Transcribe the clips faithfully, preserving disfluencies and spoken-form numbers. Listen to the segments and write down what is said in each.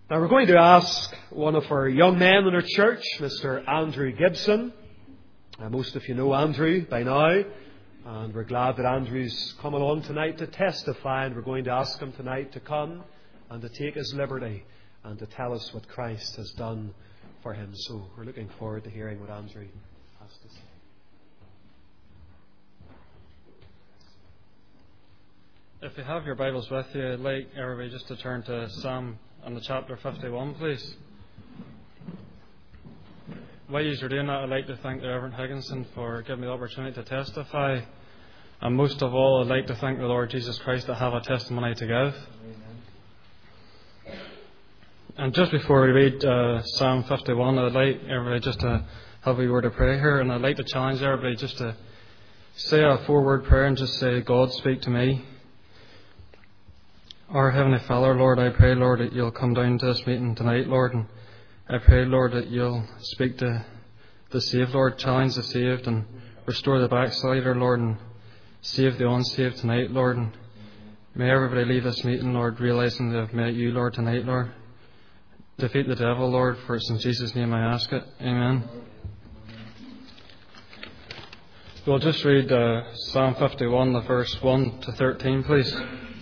Now we're going to ask one of our young men in our church, Mister Andrew Gibson. Uh, most of you know Andrew by now, and we're glad that Andrew's come along tonight to testify, and we're going to ask him tonight to come and to take his liberty and to tell us what Christ has done for him. So we're looking forward to hearing what Andrew has to say. If you have your Bibles with you, I'd like everybody just to turn to Psalm and the chapter fifty-one, please. While you're doing that, I'd like to thank the Reverend Higginson for giving me the opportunity to testify. And most of all, I'd like to thank the Lord Jesus Christ to have a testimony to give. Amen. And just before we read uh, Psalm fifty-one, I'd like everybody just to have a word of prayer here. And I'd like to challenge everybody just to say a four-word prayer and just say, God, speak to me. Our Heavenly Father, Lord, I pray, Lord, that you'll come down to this meeting tonight, Lord, and I pray, Lord, that you'll speak to the saved, Lord, challenge the saved and restore the backslider, Lord, and save the unsaved tonight, Lord. And may everybody leave this meeting, Lord, realising they've met you, Lord, tonight, Lord. Defeat the devil, Lord, for it's in Jesus' name I ask it. Amen. We'll just read uh, Psalm fifty-one, the verse one to thirteen, please.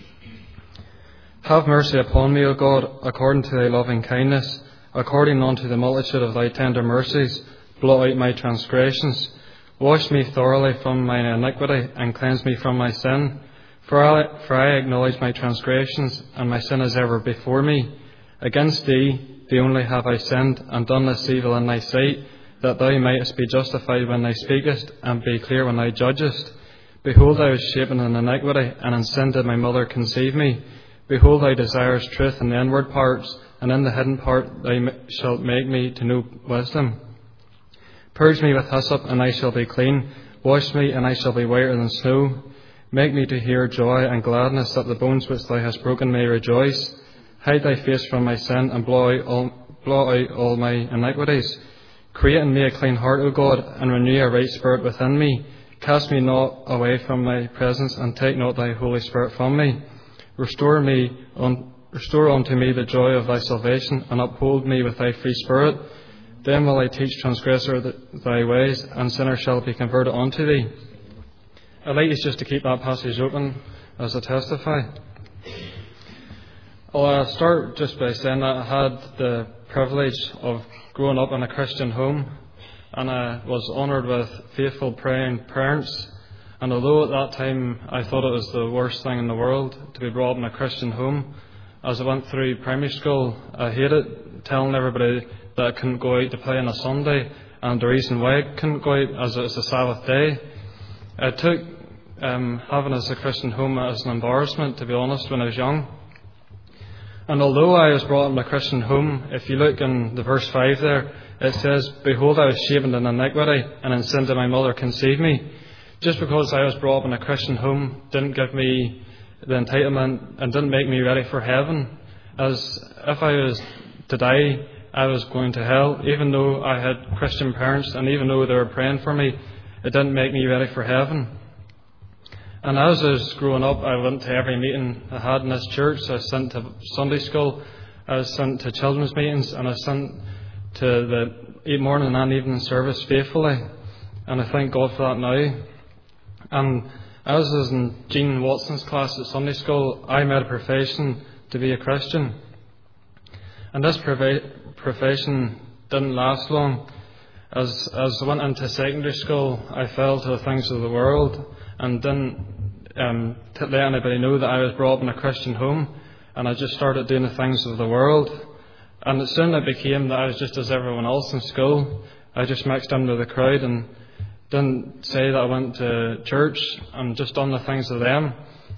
Have mercy upon me, O God, according to thy loving kindness, according unto the multitude of thy tender mercies, blot out my transgressions. Wash me thoroughly from mine iniquity, and cleanse me from my sin. For I, for I acknowledge my transgressions, and my sin is ever before me. Against thee, thee only have I sinned, and done this evil in thy sight, that thou mightest be justified when thou speakest, and be clear when thou judgest. Behold, I was shapen in iniquity, and in sin did my mother conceive me. Behold, thou desirest truth in the inward parts, and in the hidden part thou shalt make me to know wisdom. Purge me with hyssop, and I shall be clean. Wash me, and I shall be whiter than snow. Make me to hear joy and gladness, that the bones which thou hast broken may rejoice. Hide thy face from my sin, and blot out all, blot out all my iniquities. Create in me a clean heart, O God, and renew a right spirit within me. Cast me not away from thy presence, and take not thy Holy Spirit from me. Restore me, un, restore unto me the joy of thy salvation, and uphold me with thy free spirit. Then will I teach transgressor thy ways, and sinners shall be converted unto thee. I'd like you just to keep that passage open as I testify. I'll uh, start just by saying that I had the privilege of growing up in a Christian home, and I was honoured with faithful praying parents. And although at that time I thought it was the worst thing in the world to be brought up in a Christian home, as I went through primary school, I hated telling everybody that I couldn't go out to play on a Sunday, and the reason why I couldn't go out as it was a Sabbath day. I took um, having as a Christian home as an embarrassment, to be honest, when I was young. And although I was brought up in a Christian home, if you look in the verse five there, it says, Behold, I was shapen in iniquity, and in sin did my mother conceive me. Just because I was brought up in a Christian home didn't give me the entitlement and didn't make me ready for heaven. As if I was to die, I was going to hell. Even though I had Christian parents and even though they were praying for me, it didn't make me ready for heaven. And as I was growing up, I went to every meeting I had in this church. I was sent to Sunday school, I was sent to children's meetings, and I was sent to the morning and evening service faithfully. And I thank God for that now. And as I was in Jean Watson's class at Sunday school, I made a profession to be a Christian. And this profession didn't last long. As, as I went into secondary school, I fell to the things of the world and didn't um, let anybody know that I was brought up in a Christian home. And I just started doing the things of the world. And soon it became that I was just as everyone else in school. I just mixed into the crowd and didn't say that I went to church and just done the things of them.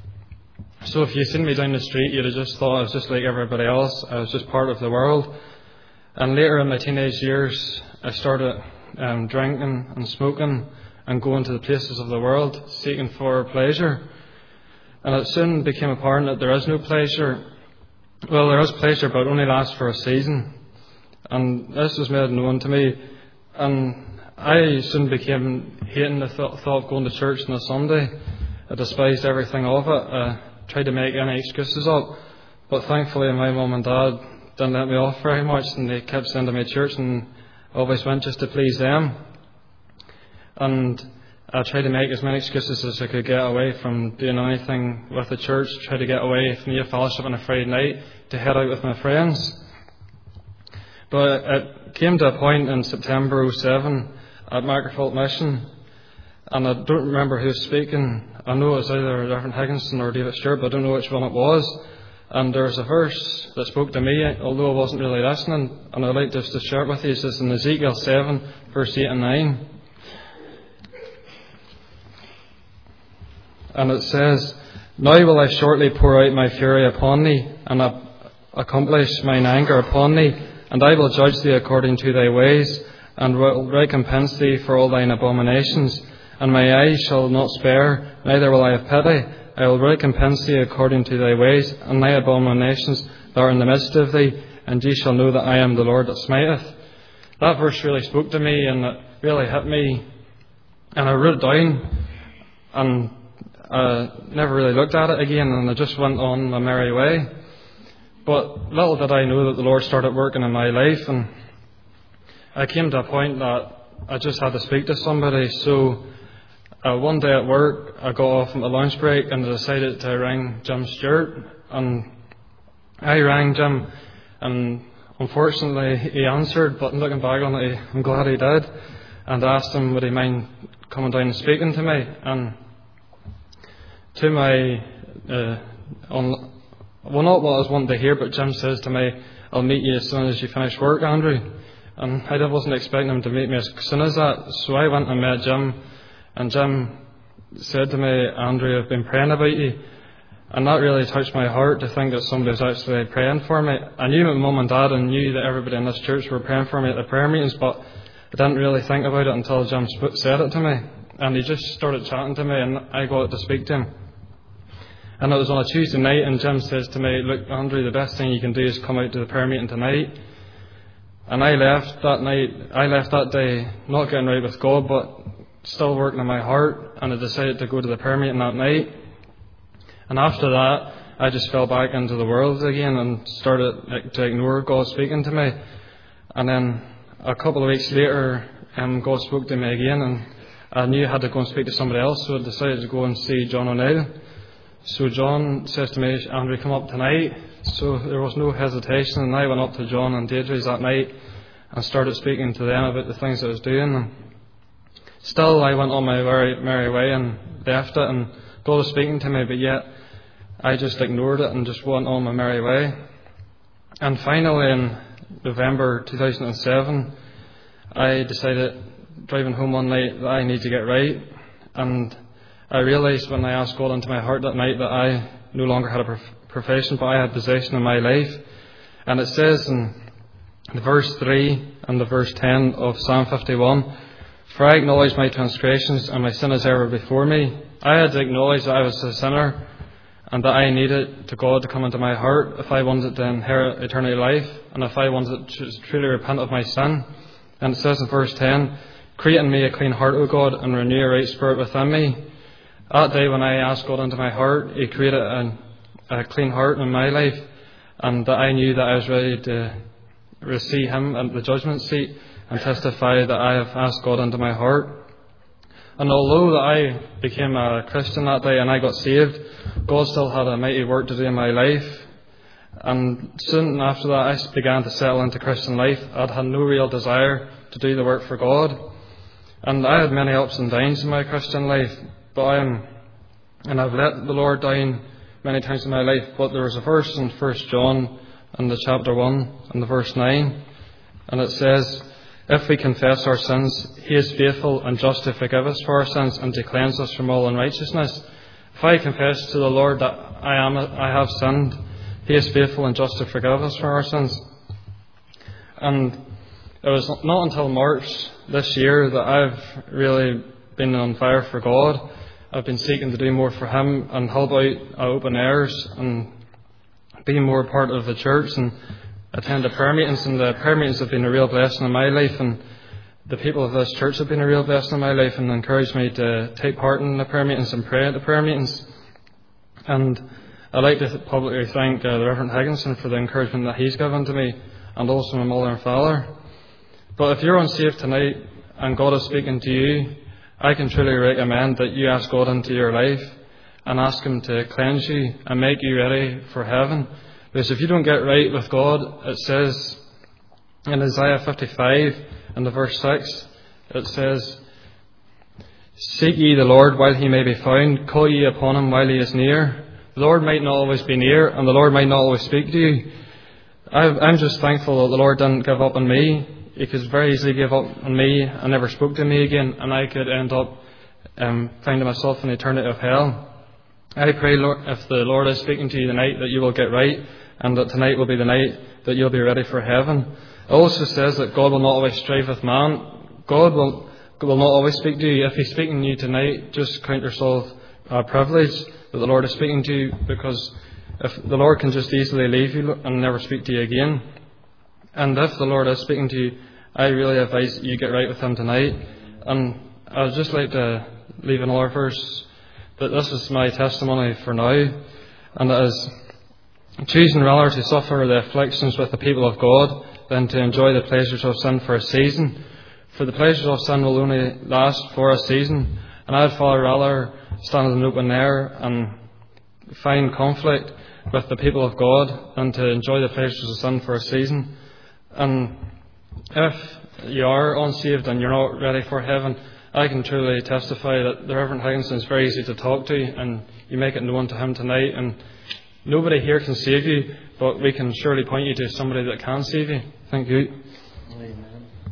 So if you seen me down the street, you'd have just thought I was just like everybody else. I was just part of the world. And later in my teenage years, I started um, drinking and smoking and going to the places of the world, seeking for pleasure. And it soon became apparent that there is no pleasure. Well, there is pleasure, but it only lasts for a season. And this was made known to me. And I soon became hating the th- thought of going to church on a Sunday. I despised everything of it. I tried to make any excuses up. But thankfully my mum and dad didn't let me off very much, and they kept sending me to church, and I always went just to please them. And I tried to make as many excuses as I could get away from doing anything with the church, try to get away from the fellowship on a Friday night to head out with my friends. But it came to a point in September oh seven at Makerfield Mission, and I don't remember who was speaking. I know it was either Reverend Higginson or David Stewart, but I don't know which one it was. And there was a verse that spoke to me, although I wasn't really listening, and I'd like just to share it with you. It's in Ezekiel seven, verse eight and nine. And it says, "Now will I shortly pour out my fury upon thee, and accomplish mine anger upon thee, and I will judge thee according to thy ways, and will recompense thee for all thine abominations. And my eyes shall not spare, neither will I have pity. I will recompense thee according to thy ways, and thy abominations that are in the midst of thee, and ye shall know that I am the Lord that smiteth." That verse really spoke to me, and it really hit me. And I wrote it down, and I never really looked at it again, and I just went on my merry way. But little did I know that the Lord started working in my life, and I came to a point that I just had to speak to somebody. So uh, one day at work, I got off at my lunch break, and I decided to ring Jim Stewart. And I rang Jim, and unfortunately he answered, but looking back on it, I'm glad he did. And I asked him, would he mind coming down and speaking to me? And to my, uh, on, well, not what I was wanting to hear, but Jim says to me, "I'll meet you as soon as you finish work, Andrew." And I wasn't expecting him to meet me as soon as that, so I went and met Jim, and Jim said to me, "Andrew, I've been praying about you." And that really touched my heart, to think that somebody was actually praying for me. I knew my mum and dad, and knew that everybody in this church were praying for me at the prayer meetings, but I didn't really think about it until Jim said it to me. And he just started chatting to me, and I got to speak to him. And it was on a Tuesday night, and Jim says to me, "Look, Andrew, the best thing you can do is come out to the prayer meeting tonight." And I left that night, I left that day not getting right with God, but still working in my heart, and I decided to go to the prayer meeting that night. And after that, I just fell back into the world again and started to ignore God speaking to me. And then a couple of weeks later, um, God spoke to me again, and I knew I had to go and speak to somebody else, so I decided to go and see John O'Neill. So John says to me, "Andrew, come up tonight." So there was no hesitation, and I went up to John and Deirdre's that night and started speaking to them about the things I was doing. And still, I went on my very merry way and left it, and God was speaking to me, but yet I just ignored it and just went on my merry way. And finally, in November two thousand seven, I decided, driving home one night, that I need to get right. And I realised when I asked God into my heart that night that I no longer had a prof- profession, but I had possession in my life. And it says in the verse three and the verse ten of Psalm fifty-one, "For I acknowledge my transgressions, and my sin is ever before me." I had to acknowledge that I was a sinner, and that I needed to God to come into my heart if I wanted to inherit eternal life, and if I wanted to truly repent of my sin. And it says in verse ten, "Create in me a clean heart, O God, and renew a right spirit within me." That day when I asked God into my heart, He created a, a clean heart in my life, and that I knew that I was ready to receive Him at the judgment seat and testify that I have asked God into my heart. And although that I became a Christian that day and I got saved, God still had a mighty work to do in my life. And soon after that, I began to settle into Christian life. I'd had no real desire to do the work for God. And I had many ups and downs in my Christian life, but I am, and I've let the Lord down many times in my life. But there was a verse in First John, in the chapter one, and the verse nine, and it says, "If we confess our sins, He is faithful and just to forgive us for our sins and to cleanse us from all unrighteousness." If I confess to the Lord that I am, I have sinned, He is faithful and just to forgive us for our sins. And it was not until March this year that I've really been on fire for God. I've been seeking to do more for Him and help out at open airs and be more part of the church and attend the prayer meetings. And the prayer meetings have been a real blessing in my life, and the people of this church have been a real blessing in my life and encouraged me to take part in the prayer meetings and pray at the prayer meetings. And I'd like to publicly thank uh, the Reverend Higginson for the encouragement that he's given to me, and also my mother and father. But if you're unsaved tonight and God is speaking to you, I can truly recommend that you ask God into your life and ask Him to cleanse you and make you ready for heaven. Because if you don't get right with God, it says in Isaiah fifty-five, in the verse six, it says, "Seek ye the Lord while He may be found, call ye upon Him while He is near." The Lord might not always be near, and the Lord might not always speak to you. I'm just thankful that the Lord didn't give up on me. He could very easily give up on me and never spoke to me again, and I could end up um, finding myself in the eternity of hell. I pray, Lord, if the Lord is speaking to you tonight, that you will get right, and that tonight will be the night that you'll be ready for heaven. It also says that God will not always strive with man. God will, will not always speak to you. If He's speaking to you tonight, just count yourself a privilege that the Lord is speaking to you, because if the Lord can just easily leave you and never speak to you again. And if the Lord is speaking to you, I really advise you get right with Him tonight. And I'd just like to leave another verse, that this is my testimony for now, and that is, choosing rather to suffer the afflictions with the people of God than to enjoy the pleasures of sin for a season. For the pleasures of sin will only last for a season, and I'd far rather stand in an open air and find conflict with the people of God than to enjoy the pleasures of sin for a season. And if you are unsaved and you're not ready for heaven, I can truly testify that the Reverend Higginson is very easy to talk to, and you make it known to him tonight. And nobody here can save you, but we can surely point you to somebody that can save you. Thank you. Amen.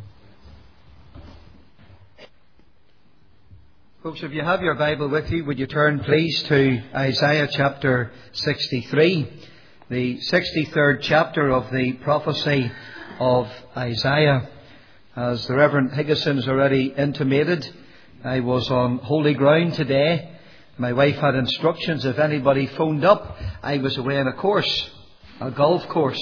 Folks, if you have your Bible with you, would you turn please to Isaiah chapter sixty-three, the sixty-third chapter of the prophecy of Isaiah. As the Reverend Higginson has already intimated, I was on holy ground today. My wife had instructions if anybody phoned up, I was away on a course, a golf course.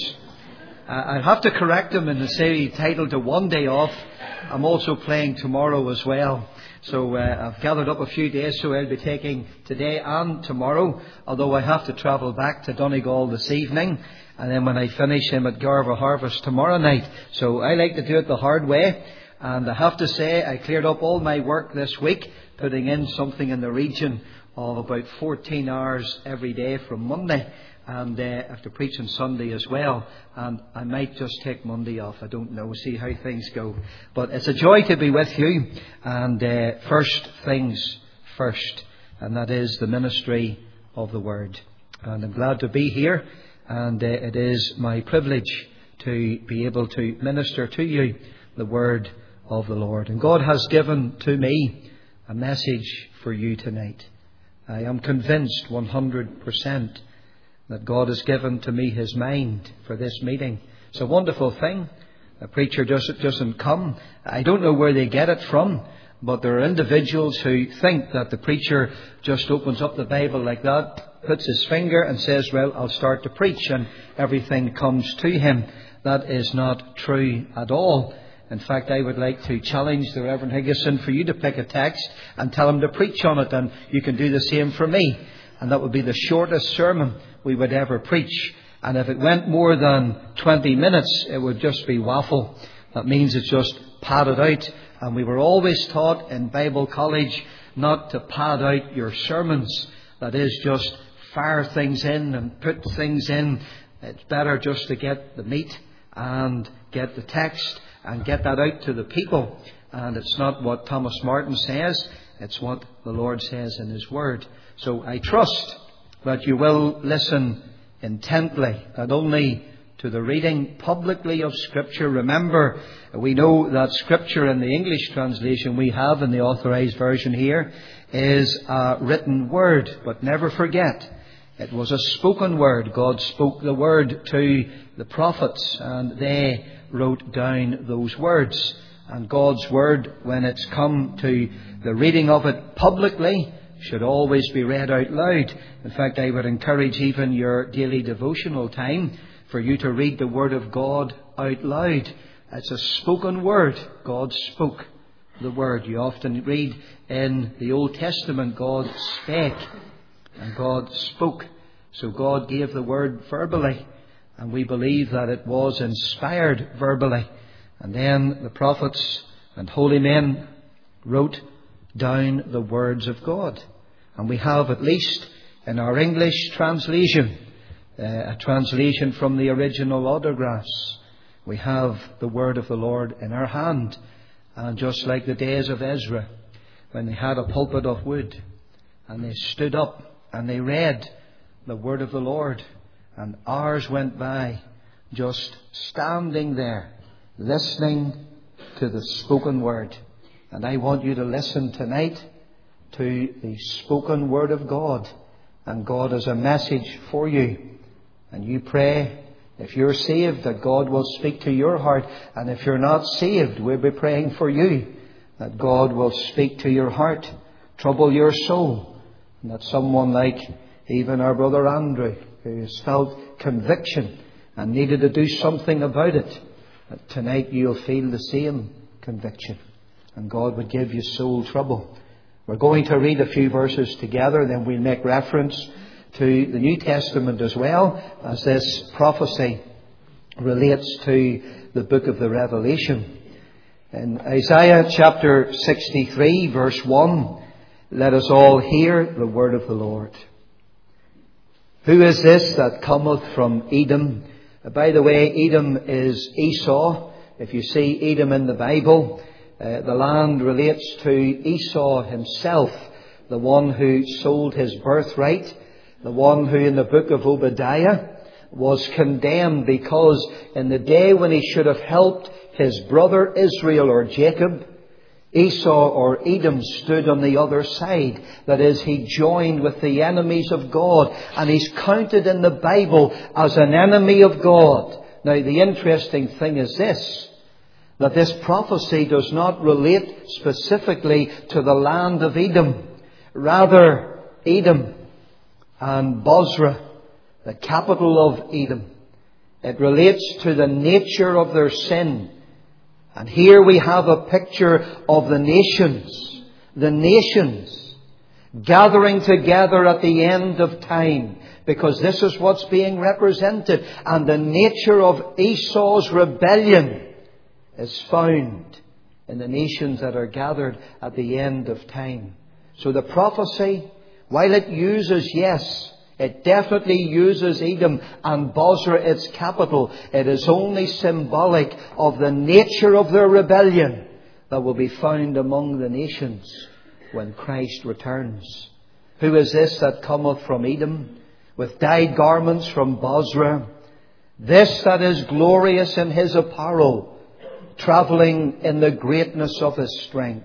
I'd have to correct them and say titled to one day off. I'm also playing tomorrow as well. So uh, I've gathered up a few days, so I'll be taking today and tomorrow, although I have to travel back to Donegal this evening, and then when I finish, I'm at Garva Harvest tomorrow night. So I like to do it the hard way, and I have to say I cleared up all my work this week, putting in something in the region of about fourteen hours every day from Monday, and uh, after preaching Sunday as well, and I might just take Monday off. I don't know, see how things go, but it's a joy to be with you. And uh, first things first, and that is the ministry of the Word. And I'm glad to be here, and uh, it is my privilege to be able to minister to you the Word of the Lord. And God has given to me a message for you tonight. I am convinced one hundred percent that God has given to me His mind for this meeting. It's a wonderful thing. A preacher just doesn't come. I don't know where they get it from, but there are individuals who think that the preacher just opens up the Bible like that, puts his finger and says, well, I'll start to preach, and everything comes to him. That is not true at all. In fact, I would like to challenge the Reverend Higginson for you to pick a text and tell him to preach on it, and you can do the same for me. And that would be the shortest sermon we would ever preach. And if it went more than twenty minutes, it would just be waffle. That means it's just padded out. And we were always taught in Bible college not to pad out your sermons. That is, just fire things in and put things in. It's better just to get the meat and get the text and get that out to the people. And it's not what Thomas Martin says, it's what the Lord says in His Word. So I trust that you will listen intently, not only to the reading publicly of Scripture. Remember, we know that Scripture in the English translation we have in the Authorized Version here is a written word. But never forget, it was a spoken word. God spoke the word to the prophets, and they wrote down those words. And God's word, when it's come to the reading of it publicly, should always be read out loud. In fact, I would encourage even your daily devotional time for you to read the Word of God out loud. It's a spoken word. God spoke the Word. You often read in the Old Testament, God spake and God spoke. So God gave the Word verbally, and we believe that it was inspired verbally. And then the prophets and holy men wrote down the words of God. And we have, at least in our English translation, uh, a translation from the original autographs. We have the word of the Lord in our hand. And just like the days of Ezra, when they had a pulpit of wood, and they stood up and they read the word of the Lord, and hours went by just standing there, listening to the spoken word. And I want you to listen tonight to the spoken word of God. And God has a message for you. And you pray, if you're saved, that God will speak to your heart. And if you're not saved, we'll be praying for you, that God will speak to your heart, trouble your soul. And that someone like even our brother Andrew, who has felt conviction and needed to do something about it, that tonight you'll feel the same conviction. And God would give you soul trouble. We're going to read a few verses together, then we'll make reference to the New Testament as well, as this prophecy relates to the book of the Revelation. In Isaiah chapter sixty-three, verse one, let us all hear the word of the Lord. Who is this that cometh from Edom? By the way, Edom is Esau. If you see Edom in the Bible, uh, the land relates to Esau himself, the one who sold his birthright, the one who in the book of Obadiah was condemned because in the day when he should have helped his brother Israel or Jacob, Esau or Edom stood on the other side. That is, he joined with the enemies of God, and he's counted in the Bible as an enemy of God. Now, the interesting thing is this, that this prophecy does not relate specifically to the land of Edom. Rather, Edom and Bozrah, the capital of Edom, it relates to the nature of their sin. And here we have a picture of the nations, the nations gathering together at the end of time, because this is what's being represented. And the nature of Esau's rebellion is found in the nations that are gathered at the end of time. So the prophecy, while it uses, yes, it definitely uses Edom and Bozrah, its capital, it is only symbolic of the nature of their rebellion that will be found among the nations when Christ returns. Who is this that cometh from Edom, with dyed garments from Bozrah? This that is glorious in his apparel, travelling in the greatness of his strength.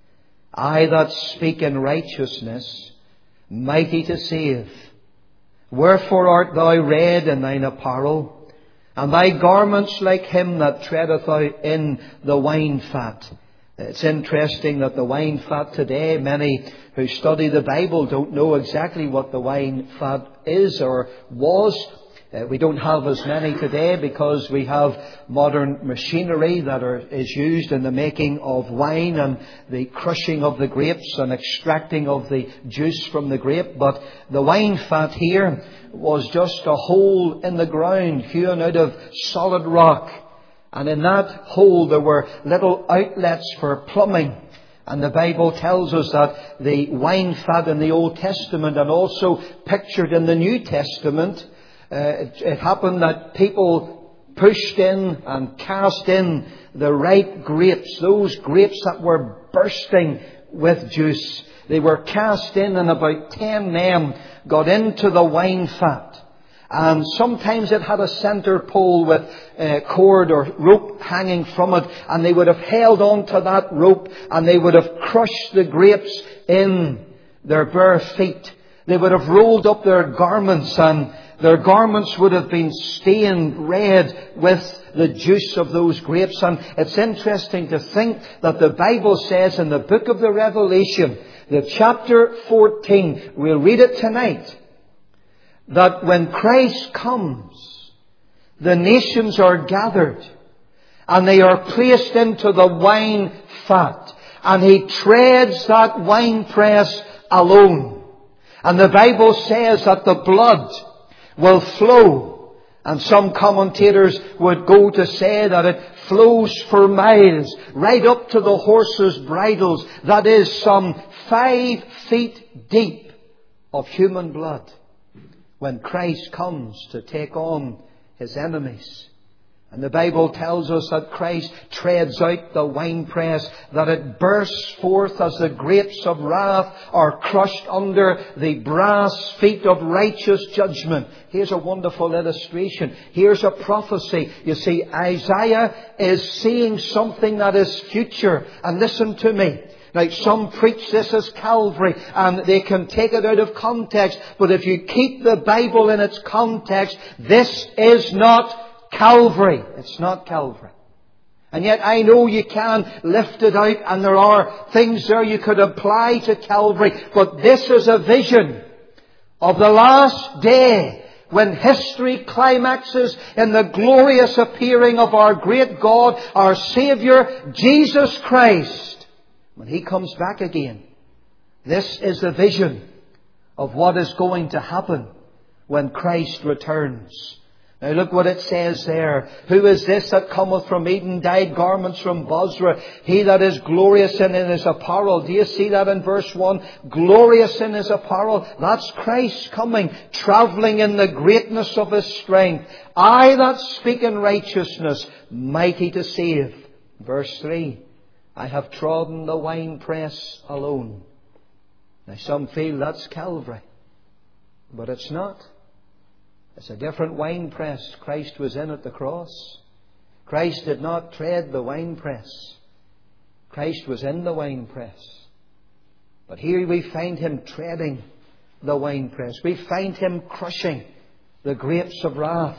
I that speak in righteousness, mighty to save. Wherefore art thou red in thine apparel, and thy garments like him that treadeth out in the wine fat? It's interesting that the wine fat today, many who study the Bible don't know exactly what the wine fat is or was. Uh, we don't have as many today because we have modern machinery that are, is used in the making of wine and the crushing of the grapes and extracting of the juice from the grape. But the wine fat here was just a hole in the ground hewn out of solid rock. And in that hole there were little outlets for plumbing. And the Bible tells us that the wine fat in the Old Testament and also pictured in the New Testament, Uh, it, it happened that people pushed in and cast in the ripe grapes, those grapes that were bursting with juice. They were cast in, and about ten men got into the wine fat. And sometimes it had a centre pole with uh, cord or rope hanging from it, and they would have held on to that rope and they would have crushed the grapes in their bare feet. They would have rolled up their garments, and their garments would have been stained red with the juice of those grapes. And it's interesting to think that the Bible says in the book of the Revelation, the chapter fourteen, we'll read it tonight, that when Christ comes, the nations are gathered and they are placed into the wine fat, and he treads that winepress alone. And the Bible says that the blood will flow. And some commentators would go to say that it flows for miles, right up to the horses' bridles. That is some five feet deep of human blood when Christ comes to take on His enemies. And the Bible tells us that Christ treads out the winepress, that it bursts forth as the grapes of wrath are crushed under the brass feet of righteous judgment. Here's a wonderful illustration. Here's a prophecy. You see, Isaiah is seeing something that is future. And listen to me. Now, some preach this as Calvary, and they can take it out of context. But if you keep the Bible in its context, this is not Calvary. It's not Calvary. And yet I know you can lift it out, and there are things there you could apply to Calvary. But this is a vision of the last day, when history climaxes in the glorious appearing of our great God, our Saviour, Jesus Christ, when He comes back again. This is the vision of what is going to happen when Christ returns. Now look what it says there. Who is this that cometh from Eden, dyed garments from Bozrah? He that is glorious in his apparel. Do you see that in verse one? Glorious in his apparel. That's Christ coming, travelling in the greatness of His strength. I that speak in righteousness, mighty to save. Verse three. I have trodden the winepress alone. Now some feel that's Calvary. But it's not. It's a different winepress Christ was in at the cross. Christ did not tread the winepress. Christ was in the winepress. But here we find Him treading the winepress. We find Him crushing the grapes of wrath.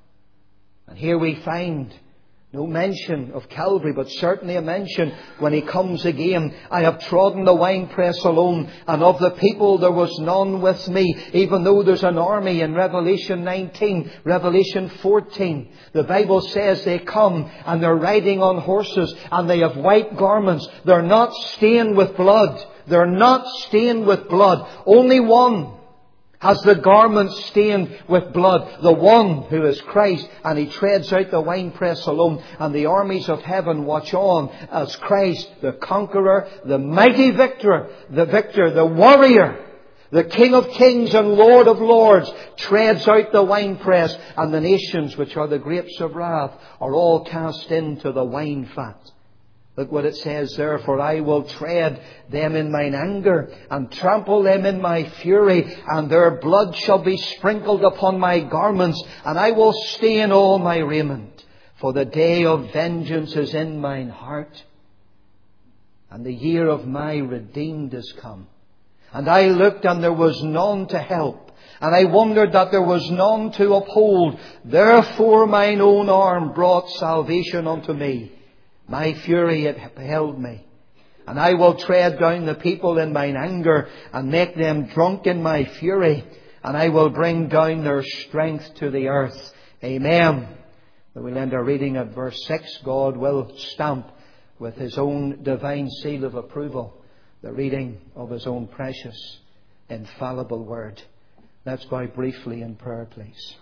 And here we find no mention of Calvary, but certainly a mention when He comes again. I have trodden the winepress alone, and of the people there was none with me. Even though there's an army in Revelation nineteen, Revelation fourteen. The Bible says they come and they're riding on horses and they have white garments. They're not stained with blood. They're not stained with blood. Only one has the garment stained with blood, the one who is Christ, and He treads out the winepress alone, and the armies of heaven watch on as Christ, the conqueror, the mighty victor, the victor, the warrior, the King of kings and Lord of lords, treads out the winepress, and the nations, which are the grapes of wrath, are all cast into the wine fat. Look what it says there. For I will tread them in mine anger, and trample them in my fury, and their blood shall be sprinkled upon my garments, and I will stain all my raiment. For the day of vengeance is in mine heart, and the year of my redeemed is come. And I looked, and there was none to help, and I wondered that there was none to uphold. Therefore mine own arm brought salvation unto me. My fury it held me. And I will tread down the people in mine anger, and make them drunk in my fury. And I will bring down their strength to the earth. Amen. We'll end our reading at verse six. God will stamp with His own divine seal of approval the reading of His own precious, infallible word. Let's bow briefly in prayer, please.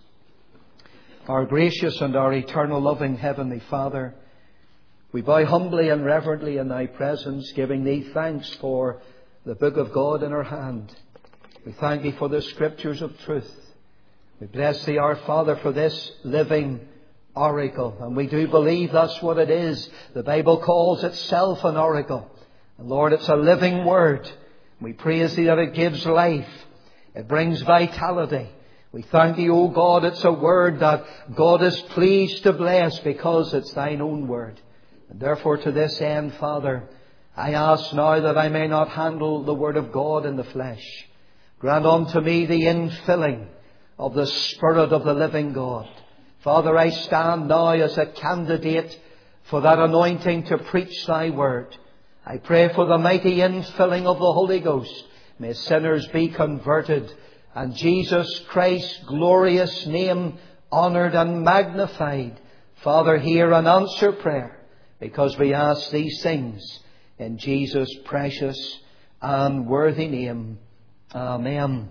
Our gracious and our eternal loving Heavenly Father, we bow humbly and reverently in Thy presence, giving Thee thanks for the book of God in our hand. We thank Thee for the Scriptures of truth. We bless Thee, our Father, for this living oracle. And we do believe that's what it is. The Bible calls itself an oracle. And Lord, it's a living word. We praise Thee that it gives life. It brings vitality. We thank Thee, O God, it's a word that God is pleased to bless because it's Thine own word. And therefore to this end, Father, I ask now that I may not handle the Word of God in the flesh. Grant unto me the infilling of the Spirit of the living God. Father, I stand now as a candidate for that anointing to preach Thy Word. I pray for the mighty infilling of the Holy Ghost. May sinners be converted, and Jesus Christ's glorious name honoured and magnified. Father, hear and answer prayer, because we ask these things in Jesus' precious and worthy name. Amen.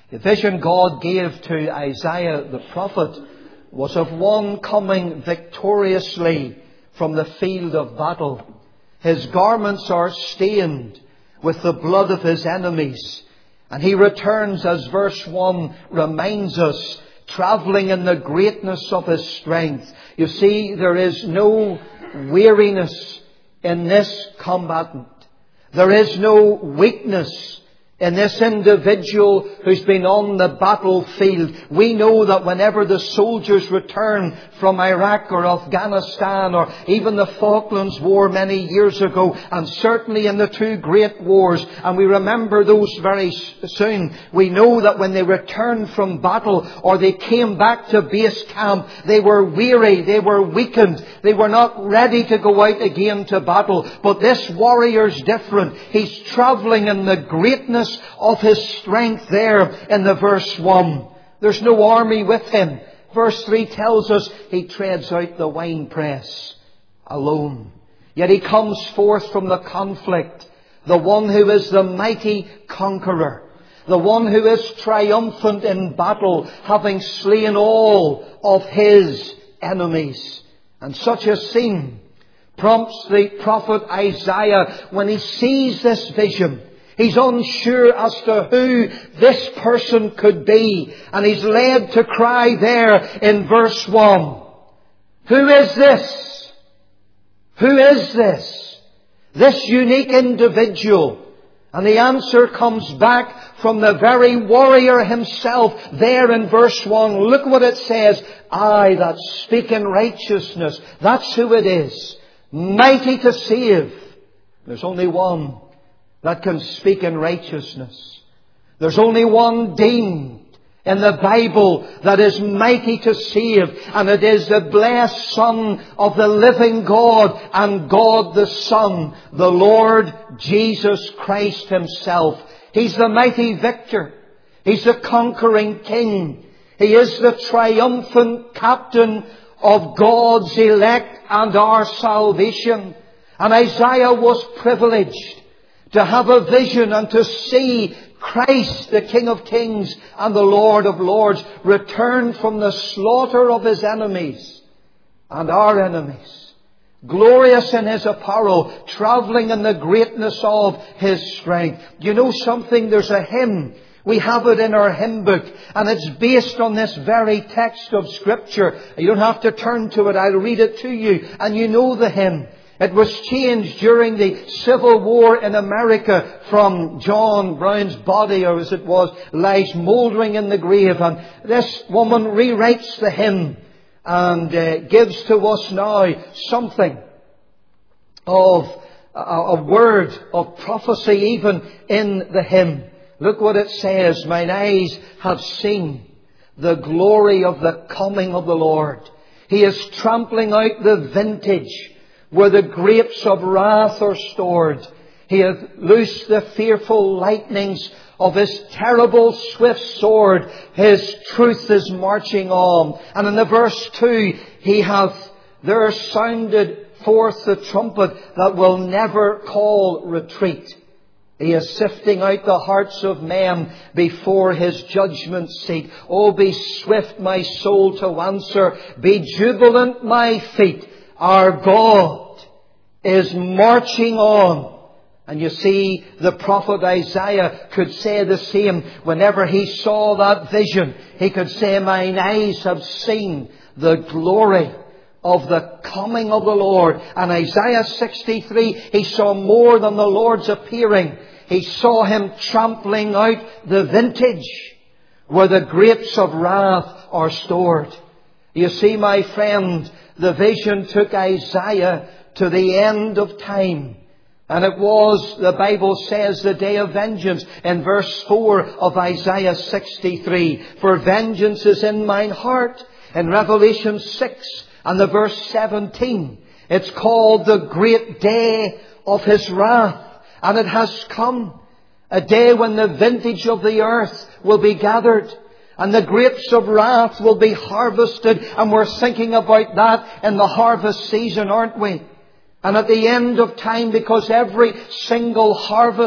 The vision God gave to Isaiah the prophet was of one coming victoriously from the field of battle. His garments are stained with the blood of his enemies. And he returns, as verse one reminds us, travelling in the greatness of his strength. You see, there is no weariness in this combatant. There is no weakness in this individual who's been on the battlefield. We know that whenever the soldiers return from Iraq or Afghanistan or even the Falklands War many years ago, and certainly in the two great wars, and we remember those very soon, we know that when they returned from battle or they came back to base camp, they were weary, they were weakened, they were not ready to go out again to battle. But this warrior's different. He's travelling in the greatness of his strength there in the verse one. There's no army with him. Verse three tells us he treads out the winepress alone. Yet he comes forth from the conflict, the one who is the mighty conqueror, the one who is triumphant in battle, having slain all of his enemies. And such a scene prompts the prophet Isaiah when he sees this vision. He's unsure as to who this person could be. And he's led to cry there in verse one. Who is this? Who is this? This unique individual. And the answer comes back from the very warrior himself there in verse one. Look what it says. I that speak in righteousness. That's who it is. Mighty to save. There's only one that can speak in righteousness. There's only one deemed in the Bible that is mighty to save, and it is the blessed Son of the living God and God the Son, the Lord Jesus Christ Himself. He's the mighty victor. He's the conquering King. He is the triumphant captain of God's elect and our salvation. And Isaiah was privileged to have a vision and to see Christ, the King of Kings and the Lord of Lords, return from the slaughter of His enemies and our enemies. Glorious in His apparel, travelling in the greatness of His strength. You know something? There's a hymn. We have it in our hymn book, and it's based on this very text of Scripture. You don't have to turn to it. I'll read it to you, and you know the hymn. It was changed during the Civil War in America from John Brown's body, or as it was, lies mouldering in the grave. And this woman rewrites the hymn and uh, gives to us now something of a, a word of prophecy even in the hymn. Look what it says. Mine eyes have seen the glory of the coming of the Lord. He is trampling out the vintage where the grapes of wrath are stored. He hath loosed the fearful lightnings of His terrible swift sword. His truth is marching on. And in the verse two, He hath there sounded forth the trumpet that will never call retreat. He is sifting out the hearts of men before His judgment seat. Oh, be swift, my soul, to answer. Be jubilant, my feet. Our God is marching on. And you see, the prophet Isaiah could say the same. Whenever he saw that vision, he could say, mine eyes have seen the glory of the coming of the Lord. And Isaiah sixty-three, he saw more than the Lord's appearing. He saw Him trampling out the vintage where the grapes of wrath are stored. You see, my friend, the vision took Isaiah to the end of time. And it was, the Bible says, the day of vengeance in verse four of Isaiah sixty-three. For vengeance is in mine heart. In Revelation six and the verse seventeen, it's called the great day of His wrath. And it has come. A day when the vintage of the earth will be gathered. And the grapes of wrath will be harvested. And we're thinking about that in the harvest season, aren't we? And at the end of time, because every single harvest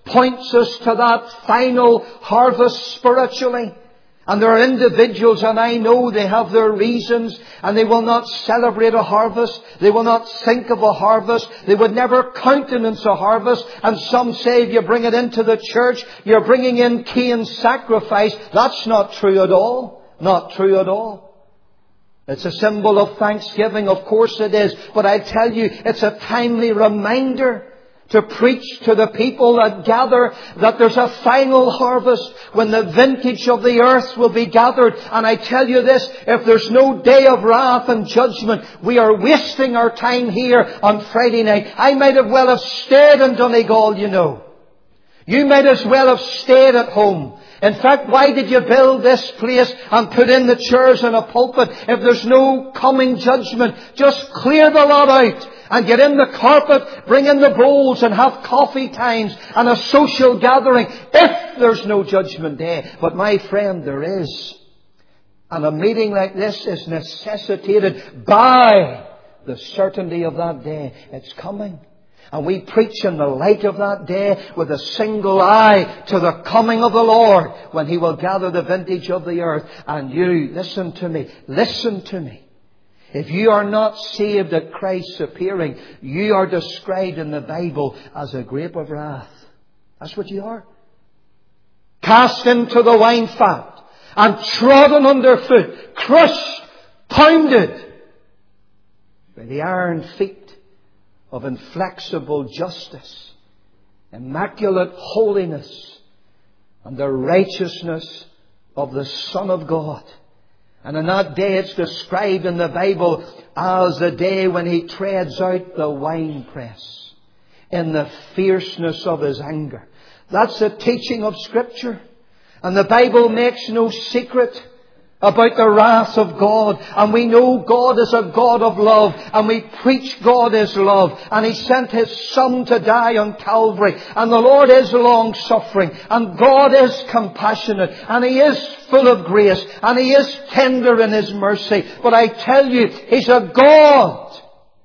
points us to that final harvest spiritually. And there are individuals, and I know they have their reasons, and they will not celebrate a harvest. They will not think of a harvest. They would never countenance a harvest. And some say if you bring it into the church, you're bringing in Cain's sacrifice. That's not true at all. Not true at all. It's a symbol of thanksgiving. Of course it is. But I tell you, it's a timely reminder to preach to the people that gather that there's a final harvest when the vintage of the earth will be gathered. And I tell you this, if there's no day of wrath and judgment, we are wasting our time here on Friday night. I might have well have stayed in Donegal, you know. You might as well have stayed at home. In fact, why did you build this place and put in the chairs and a pulpit if there's no coming judgment? Just clear the lot out and get in the carpet, bring in the bowls and have coffee times and a social gathering if there's no judgment day. But my friend, there is. And a meeting like this is necessitated by the certainty of that day. It's coming. And we preach in the light of that day with a single eye to the coming of the Lord when He will gather the vintage of the earth. And you, listen to me, listen to me. If you are not saved at Christ's appearing, you are described in the Bible as a grape of wrath. That's what you are. Cast into the wine fat and trodden underfoot, crushed, pounded by the iron feet of inflexible justice, immaculate holiness, and the righteousness of the Son of God. And on that day it's described in the Bible as the day when He treads out the winepress in the fierceness of His anger. That's the teaching of Scripture. And the Bible makes no secret about the wrath of God. And we know God is a God of love. And we preach God is love. And He sent His Son to die on Calvary. And the Lord is long-suffering. And God is compassionate. And He is full of grace. And He is tender in His mercy. But I tell you, He's a God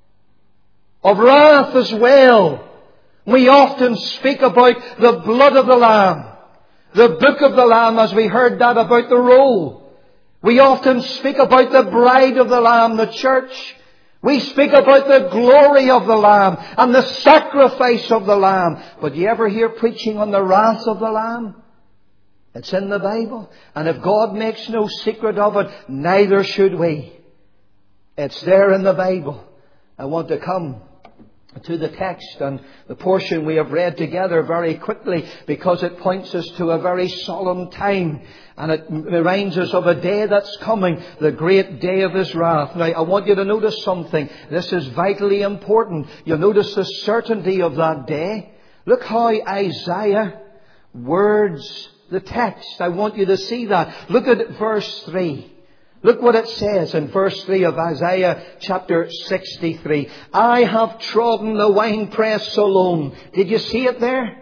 of wrath as well. We often speak about the blood of the Lamb. The book of the Lamb, as we heard that about the roll. We often speak about the bride of the Lamb, the church. We speak about the glory of the Lamb and the sacrifice of the Lamb. But you ever hear preaching on the wrath of the Lamb? It's in the Bible. And if God makes no secret of it, neither should we. It's there in the Bible. I want to come to the text and the portion we have read together very quickly because it points us to a very solemn time and it reminds us of a day that's coming, the great day of His wrath. Now I want you to notice something. This is vitally important. You'll notice the certainty of that day. Look how Isaiah words the text. I want you to see that. Look at verse three. Look what it says in verse three of Isaiah chapter sixty-three. I have trodden the winepress alone. Did you see it there?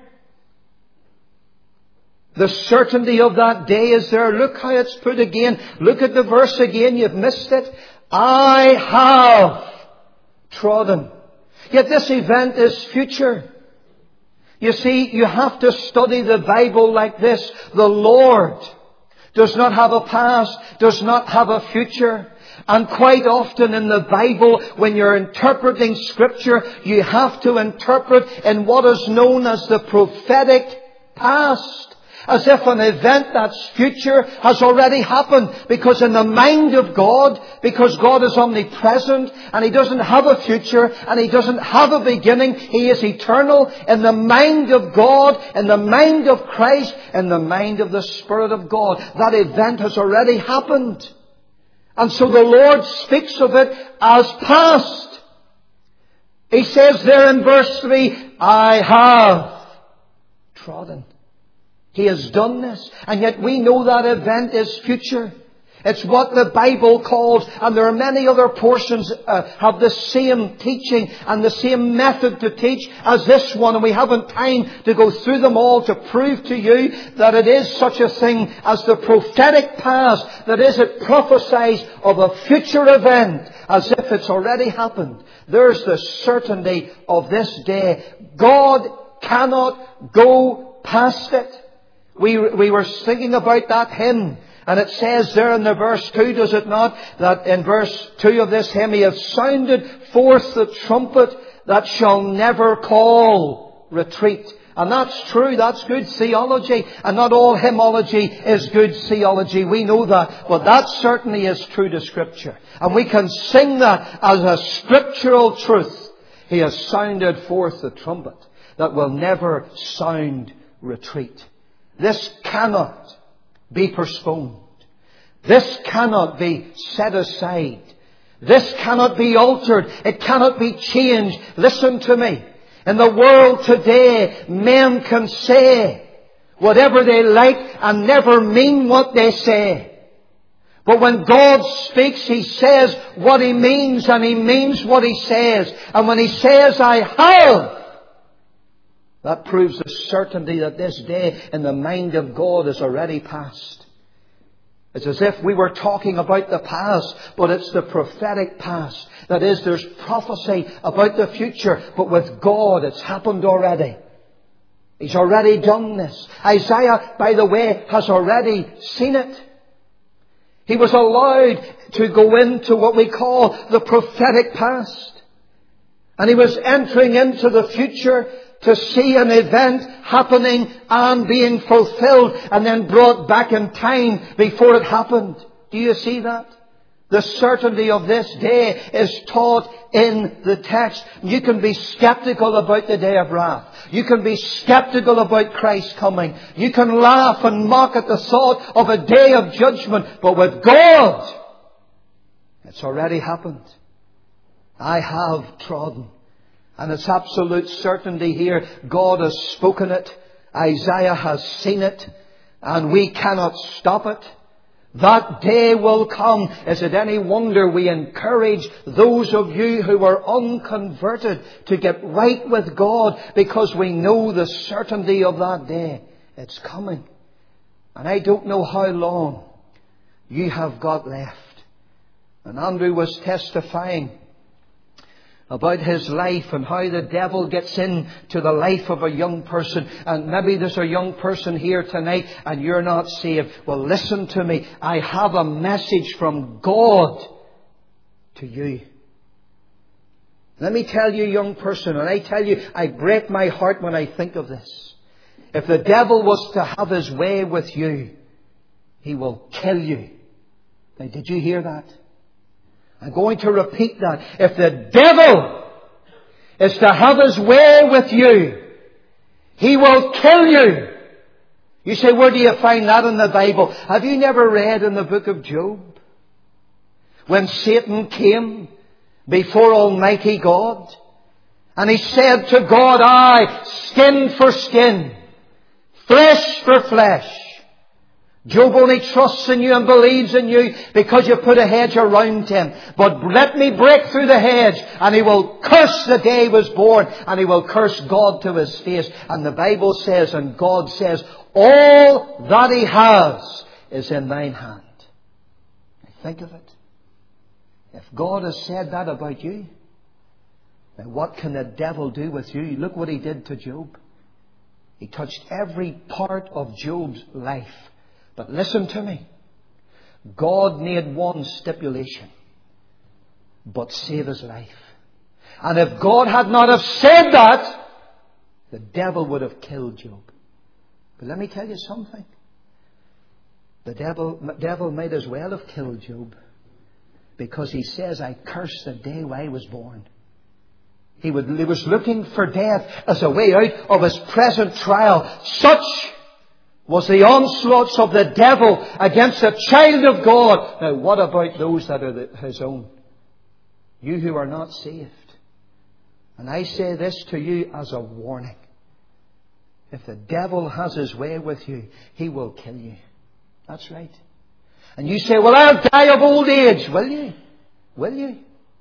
The certainty of that day is there. Look how it's put again. Look at the verse again. You've missed it. I have trodden. Yet this event is future. You see, you have to study the Bible like this. The Lord does not have a past, does not have a future. And quite often in the Bible, when you're interpreting Scripture, you have to interpret in what is known as the prophetic past. As if an event that's future has already happened. Because in the mind of God, because God is omnipresent and He doesn't have a future and He doesn't have a beginning, He is eternal. In the mind of God, in the mind of Christ, in the mind of the Spirit of God, that event has already happened. And so the Lord speaks of it as past. He says there in verse three, I have trodden. He has done this. And yet we know that event is future. It's what the Bible calls, and there are many other portions uh, have the same teaching and the same method to teach as this one. And we haven't time to go through them all to prove to you that it is such a thing as the prophetic past. That is, it prophesies of a future event as if it's already happened. There's the certainty of this day. God cannot go past it. We, we were singing about that hymn. And it says there in the verse two, does it not? That in verse two of this hymn, He has sounded forth the trumpet that shall never call retreat. And that's true. That's good theology. And not all hymnology is good theology. We know that. But that certainly is true to Scripture. And we can sing that as a scriptural truth. He has sounded forth the trumpet that will never sound retreat. This cannot be postponed. This cannot be set aside. This cannot be altered. It cannot be changed. Listen to me. In the world today, men can say whatever they like and never mean what they say. But when God speaks, He says what He means, and He means what He says. And when He says, I have, that proves the certainty that this day in the mind of God is already past. It's as if we were talking about the past, but it's the prophetic past. That is, there's prophecy about the future, but with God it's happened already. He's already done this. Isaiah, by the way, has already seen it. He was allowed to go into what we call the prophetic past. And he was entering into the future to see an event happening and being fulfilled and then brought back in time before it happened. Do you see that? The certainty of this day is taught in the text. You can be skeptical about the day of wrath. You can be skeptical about Christ's coming. You can laugh and mock at the thought of a day of judgment. But with God, it's already happened. I have trodden. And it's absolute certainty here. God has spoken it. Isaiah has seen it. And we cannot stop it. That day will come. Is it any wonder we encourage those of you who are unconverted to get right with God, because we know the certainty of that day. It's coming. And I don't know how long you have got left. And Andrew was testifying about his life and how the devil gets into the life of a young person. And maybe there's a young person here tonight and you're not saved. Well, listen to me. I have a message from God to you. Let me tell you, young person, and I tell you, I break my heart when I think of this. If the devil was to have his way with you, he will kill you. Now, did you hear that? I'm going to repeat that. If the devil is to have his way with you, he will kill you. You say, where do you find that in the Bible? Have you never read in the book of Job? When Satan came before Almighty God, and he said to God, "I, skin for skin, flesh for flesh. Job only trusts in you and believes in you because you put a hedge around him. But let me break through the hedge, and he will curse the day he was born, and he will curse God to his face." And the Bible says, and God says, all that he has is in thine hand. Think of it. If God has said that about you, then what can the devil do with you? Look what he did to Job. He touched every part of Job's life. But listen to me. God made one stipulation. But save his life. And if God had not have said that, the devil would have killed Job. But let me tell you something. The devil, devil might as well have killed Job. Because he says, I cursed the day when I was born. He, would, he was looking for death as a way out of his present trial. Such was the onslaughts of the devil against a child of God. Now, what about those that are the, his own? You who are not saved. And I say this to you as a warning. If the devil has his way with you, he will kill you. That's right. And you say, well, I'll die of old age. Will you? Will you?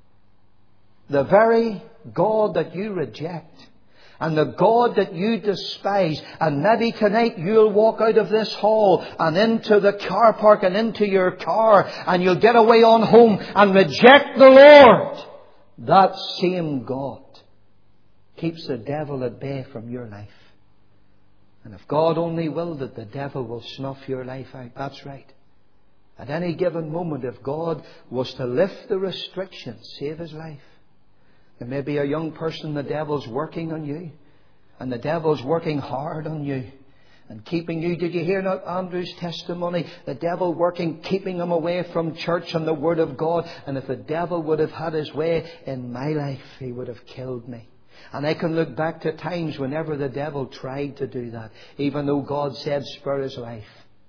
The very God that you reject, and the God that you despise. And maybe tonight you'll walk out of this hall and into the car park and into your car, and you'll get away on home and reject the Lord. That same God keeps the devil at bay from your life. And if God only willed it, the devil will snuff your life out. That's right. At any given moment, if God was to lift the restrictions, save his life. There may be a young person, the devil's working on you. And the devil's working hard on you. And keeping you. Did you hear not Andrew's testimony? The devil working, keeping him away from church and the Word of God. And if the devil would have had his way in my life, he would have killed me. And I can look back to times whenever the devil tried to do that. Even though God said, spare his life.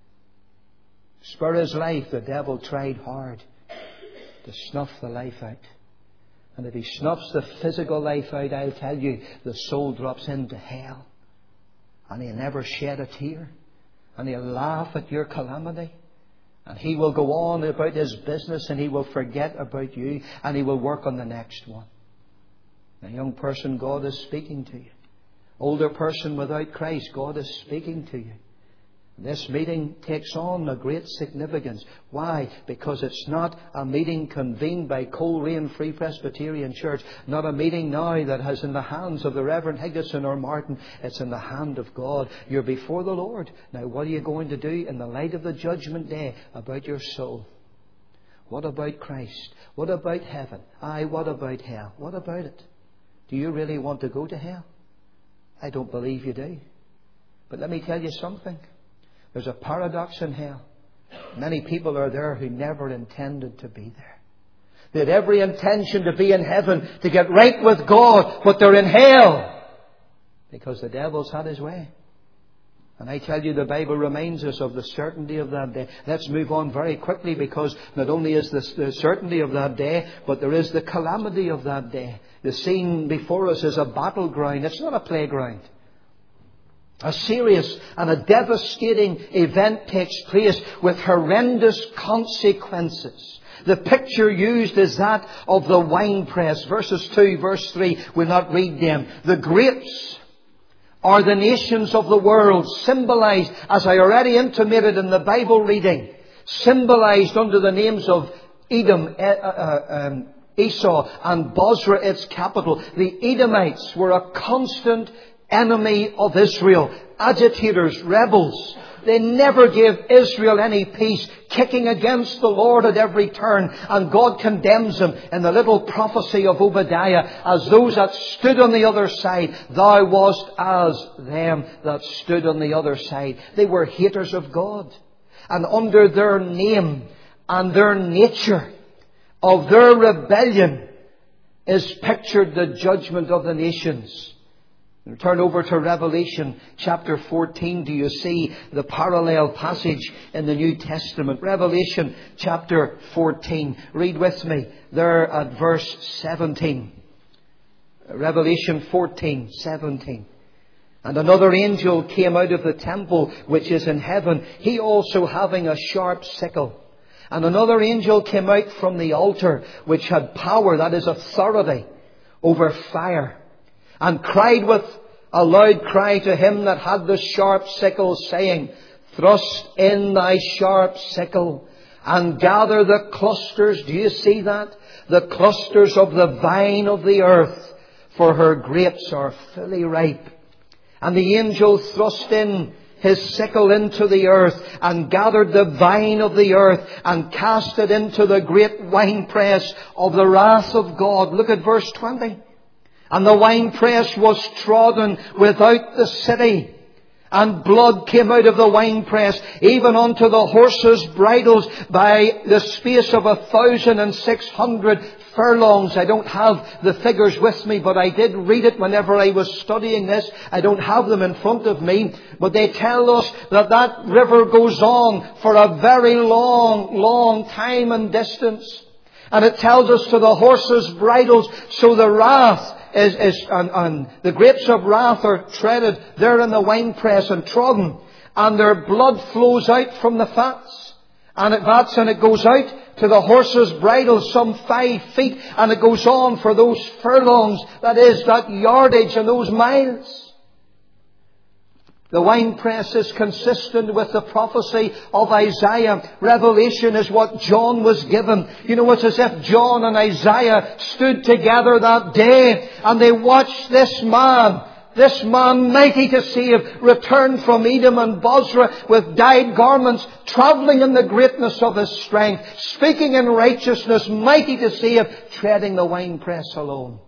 Spare his life, the devil tried hard to snuff the life out. And if he snuffs the physical life out, I'll tell you, the soul drops into hell. And he'll never shed a tear. And he'll laugh at your calamity. And he will go on about his business and he will forget about you. And he will work on the next one. A young person, God is speaking to you. Older person without Christ, God is speaking to you. This meeting takes on a great significance. Why? Because it's not a meeting convened by Coleraine Free Presbyterian Church. Not a meeting now that has in the hands of the Reverend Higginson or Martin. It's in the hand of God. You're before the Lord. Now what are you going to do in the light of the judgment day about your soul? What about Christ? What about heaven? Aye, what about hell? What about it? Do you really want to go to hell? I don't believe you do. But let me tell you something. There's a paradox in hell. Many people are there who never intended to be there. They had every intention to be in heaven, to get right with God, but they're in hell because the devil's had his way. And I tell you, the Bible reminds us of the certainty of that day. Let's move on very quickly, because not only is this the certainty of that day, but there is the calamity of that day. The scene before us is a battleground. It's not a playground. A serious and a devastating event takes place with horrendous consequences. The picture used is that of the winepress. Verses two, verse three, we'll not read them. The grapes are the nations of the world, symbolized, as I already intimated in the Bible reading, symbolized under the names of Edom, uh, uh, um, Esau and Bozrah, its capital. The Edomites were a constant enemy of Israel, agitators, rebels. They never gave Israel any peace, kicking against the Lord at every turn. And God condemns them in the little prophecy of Obadiah as those that stood on the other side. Thou wast as them that stood on the other side. They were haters of God. And under their name and their nature of their rebellion is pictured the judgment of the nations. Turn over to Revelation chapter fourteen. Do you see the parallel passage in the New Testament? Revelation chapter fourteen. Read with me there at verse seventeen. Revelation fourteen, seventeen. And another angel came out of the temple which is in heaven, he also having a sharp sickle. And another angel came out from the altar which had power, that is authority, over fire. And cried with a loud cry to him that had the sharp sickle, saying, Thrust in thy sharp sickle, and gather the clusters. Do you see that? The clusters of the vine of the earth, for her grapes are fully ripe. And the angel thrust in his sickle into the earth, and gathered the vine of the earth, and cast it into the great winepress of the wrath of God. Look at verse twenty. And the winepress was trodden without the city, and blood came out of the winepress, even unto the horses' bridles, by the space of a thousand and six hundred furlongs. I don't have the figures with me, but I did read it whenever I was studying this. I don't have them in front of me, but they tell us that that river goes on for a very long, long time and distance. And it tells us to the horses' bridles, so the wrath Is, is, and, and the grapes of wrath are treaded there in the winepress and trodden, and their blood flows out from the fats, and it vats and it goes out to the horses' bridles some five feet, and it goes on for those furlongs, that is, that yardage and those miles. The winepress is consistent with the prophecy of Isaiah. Revelation is what John was given. You know, it's as if John and Isaiah stood together that day and they watched this man, This man, mighty to save, returned from Edom and Bozrah with dyed garments, travelling in the greatness of his strength, speaking in righteousness, mighty to save, treading the winepress alone.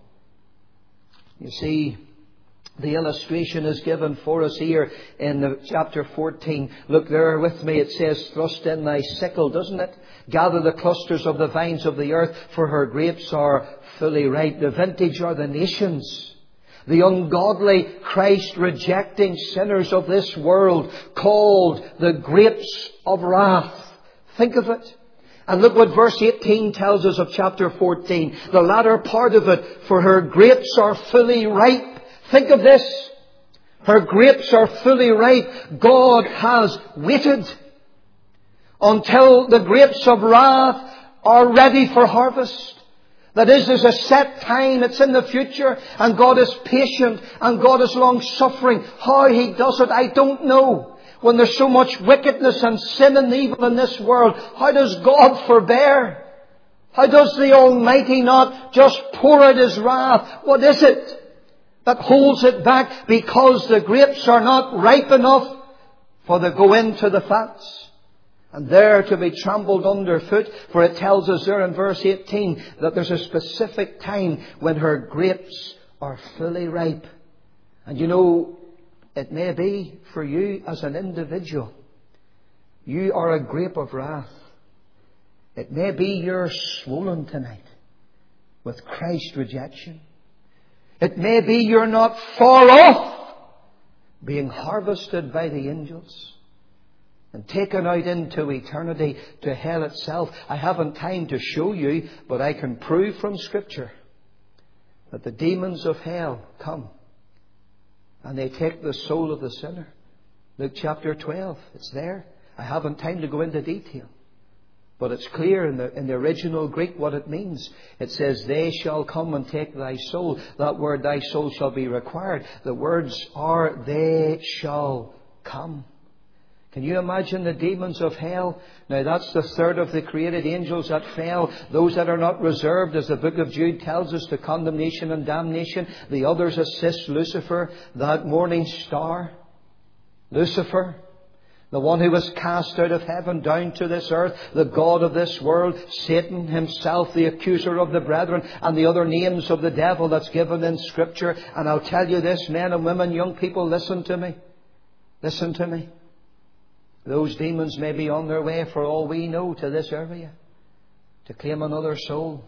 You see, the illustration is given for us here in the chapter fourteen. Look there with me. It says, thrust in thy sickle, doesn't it? Gather the clusters of the vines of the earth, for her grapes are fully ripe. The vintage are the nations. The ungodly, Christ-rejecting sinners of this world, called the grapes of wrath. Think of it. And look what verse eighteen tells us of chapter fourteen. The latter part of it, for her grapes are fully ripe. Think of this. Her grapes are fully ripe. God has waited until the grapes of wrath are ready for harvest. That is, there's a set time. It's in the future. And God is patient. And God is long-suffering. How He does it, I don't know. When there's so much wickedness and sin and evil in this world, how does God forbear? How does the Almighty not just pour out His wrath? What is it that holds it back? Because the grapes are not ripe enough for they go into the fats and there to be trampled underfoot. For it tells us there in verse eighteen that there's a specific time when her grapes are fully ripe. And you know, it may be for you as an individual, you are a grape of wrath. It may be you're swollen tonight with Christ's rejection. It may be you're not far off being harvested by the angels and taken out into eternity, to hell itself. I haven't time to show you, but I can prove from Scripture that the demons of hell come and they take the soul of the sinner. Luke chapter twelve, it's there. I haven't time to go into detail, but it's clear in the, in the original Greek what it means. It says, they shall come and take thy soul. That word, thy soul, shall be required. The words are, they shall come. Can you imagine the demons of hell? Now that's the third of the created angels that fell. Those that are not reserved, as the book of Jude tells us, to condemnation and damnation. The others assist Lucifer, that morning star. Lucifer, the one who was cast out of heaven down to this earth, the god of this world, Satan himself, the accuser of the brethren, and the other names of the devil that's given in Scripture. And I'll tell you this, men and women, young people, listen to me. Listen to me. Those demons may be on their way, for all we know, to this area to claim another soul.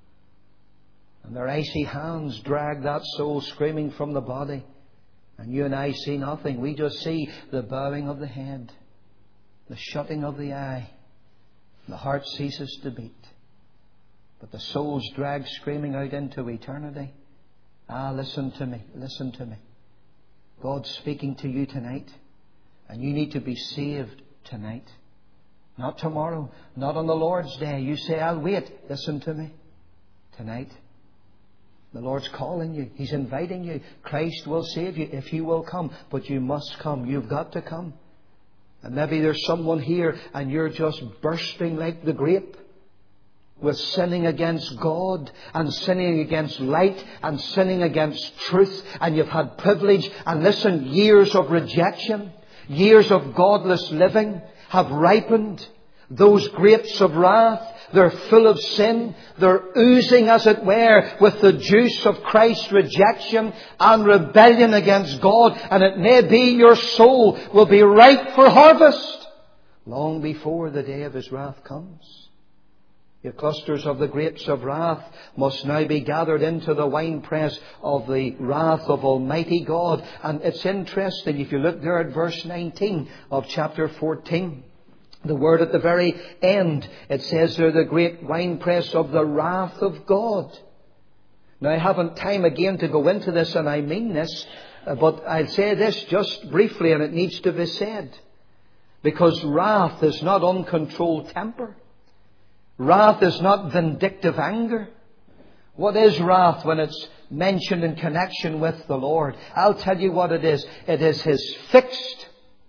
And their icy hands drag that soul screaming from the body. And you and I see nothing. We just see the bowing of the head, the shutting of the eye. The heart ceases to beat. But the soul's dragged screaming out into eternity. Ah, listen to me. Listen to me. God's speaking to you tonight. And you need to be saved tonight. Not tomorrow. Not on the Lord's day. You say, I'll wait. Listen to me. Tonight. The Lord's calling you. He's inviting you. Christ will save you if you will come. But you must come. You've got to come. And maybe there's someone here and you're just bursting like the grape with sinning against God and sinning against light and sinning against truth. And you've had privilege and listen, years of rejection, years of godless living have ripened. Those grapes of wrath, they're full of sin. They're oozing, as it were, with the juice of Christ's rejection and rebellion against God. And it may be your soul will be ripe for harvest long before the day of His wrath comes. Your clusters of the grapes of wrath must now be gathered into the winepress of the wrath of Almighty God. And it's interesting, if you look there at verse nineteen of chapter fourteen, the word at the very end, it says there, the great winepress of the wrath of God. Now, I haven't time again to go into this, and I mean this, but I'll say this just briefly, and it needs to be said. Because wrath is not uncontrolled temper. Wrath is not vindictive anger. What is wrath when it's mentioned in connection with the Lord? I'll tell you what it is. It is His fixed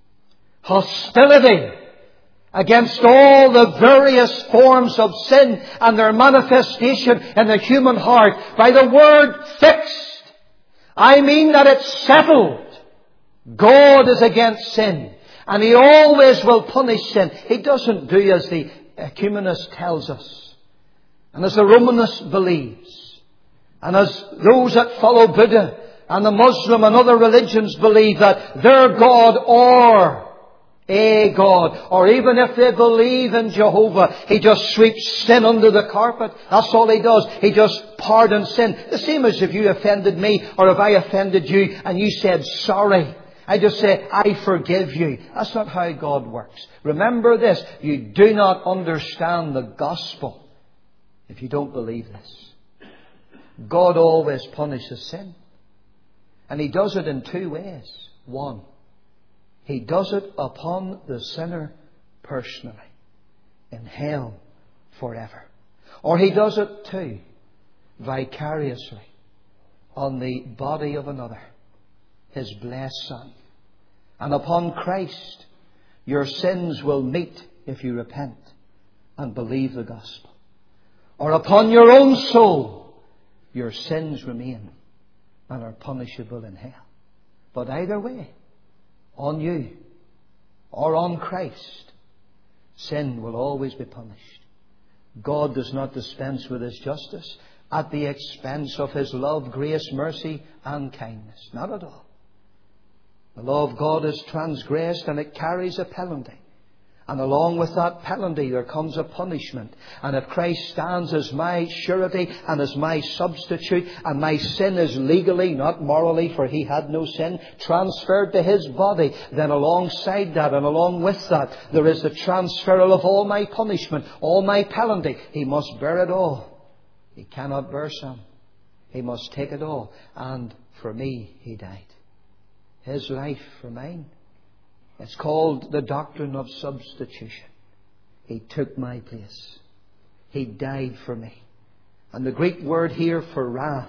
hostility against all the various forms of sin and their manifestation in the human heart. By the word fixed, I mean that it's settled. God is against sin. And He always will punish sin. He doesn't do as the ecumenist tells us. And as the Romanist believes. And as those that follow Buddha and the Muslim and other religions believe that their God or a God, or even if they believe in Jehovah, He just sweeps sin under the carpet. That's all He does. He just pardons sin. The same as if you offended me or if I offended you and you said sorry. I just say, I forgive you. That's not how God works. Remember this. You do not understand the gospel if you don't believe this. God always punishes sin. And He does it in two ways. One, He does it upon the sinner personally, in hell forever. Or He does it too, vicariously, on the body of another, His blessed Son. And upon Christ, your sins will meet if you repent and believe the gospel. Or upon your own soul, your sins remain and are punishable in hell. But either way, on you or on Christ, sin will always be punished. God does not dispense with His justice at the expense of His love, grace, mercy and kindness. Not at all. The law of God is transgressed and it carries a penalty. And along with that penalty there comes a punishment. And if Christ stands as my surety and as my substitute, and my sin is legally, not morally, for He had no sin, transferred to His body, then alongside that and along with that there is the transferal of all my punishment, all my penalty. He must bear it all. He cannot bear some. He must take it all. And for me He died. His life for mine. It's called the doctrine of substitution. He took my place. He died for me. And the Greek word here for wrath